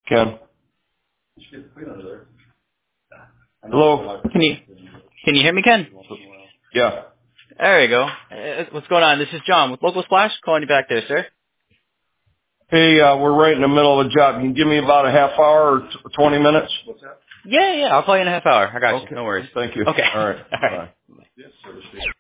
Ken. Hello. Can you hear me, Ken? Yeah. There you go. What's going on? This is John with Local Splash calling you back there, sir. Hey, we're right in the middle of a job. Can you give me about a half hour or 20 minutes? Yeah, I'll call you in a half hour. I got Okay. you. No worries. Thank you. Okay. All right. All right. Bye.